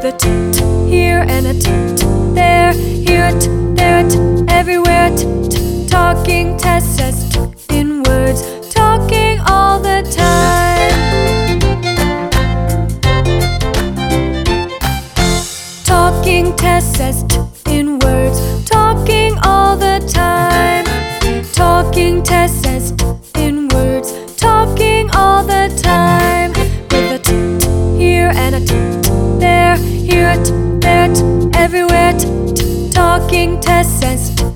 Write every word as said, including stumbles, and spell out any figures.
with a t t here and a t t there, here a t, there a t, everywhere a t t. Talking Tess says t in words, talking all the time. Talking Tess says t in words, talking all the time. Talking Tess says t in words, talking all the time. With a t t here and a t t there, here a t, there a t, everywhere a t t. Talking Tess says t